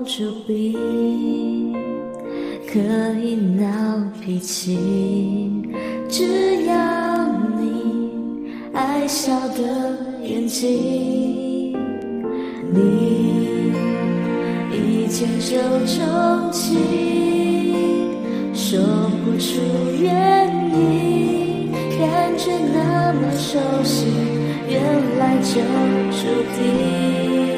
住笔，可以闹脾气，只要你爱笑的眼睛，你一见就钟情，说不出原因，感觉那么熟悉，原来就注定。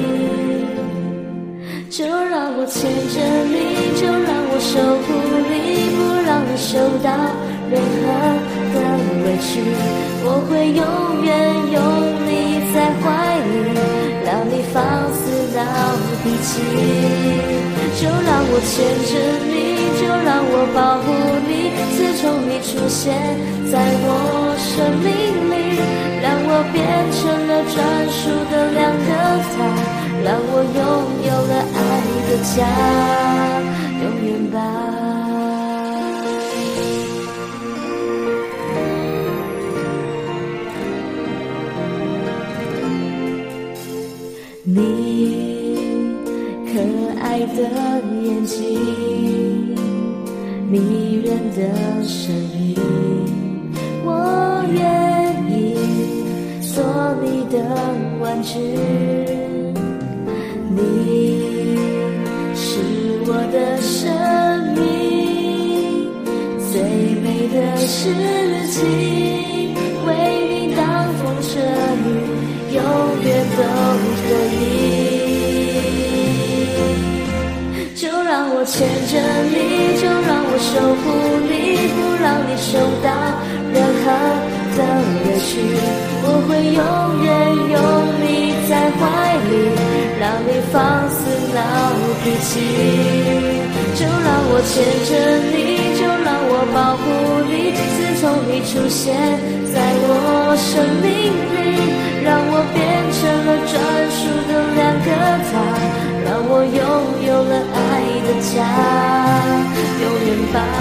就让我牵着你，就让我守护你，不让你受到任何的委屈，我会永远拥你在怀里，让你放肆闹脾气。就让我牵着你，就让我保护你，自从你出现在我生命里，让我变成了专属的两个他，让我拥有了爱的家，永远吧。你可爱的眼睛，迷人的声音，我愿意做你的玩具。你是我的生命，最美的事情，为你挡风遮雨，永远都可以。就让我牵着你，就让我守护你，不让你受到任何的委屈，我会永远拥你在怀里，让你放肆闹脾气。就让我牵着你，就让我保护你，自从你出现在我生命里，让我变成了专属的两个他，让我拥有了爱的家，永远吧。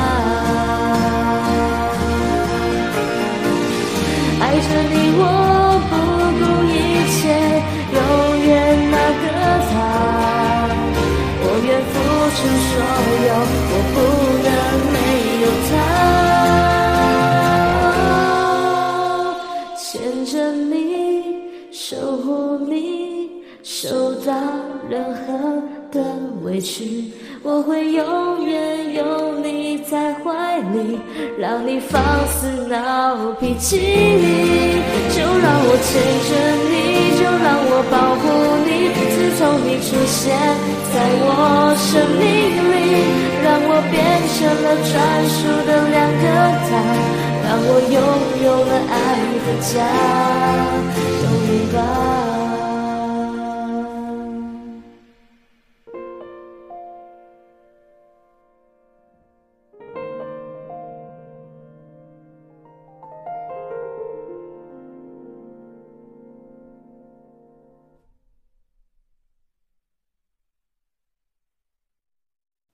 爱着你我不顾一切，永远那个他，我愿付出所有，我不能没有他。牵着你，守护你，受到任何的委屈，我会永远拥你在怀里，让你放肆闹脾气。就让我牵着你，就让我保护你，自从你出现在我生命里，让我变成了专属的两个他，让我拥有了爱的家，永远吧。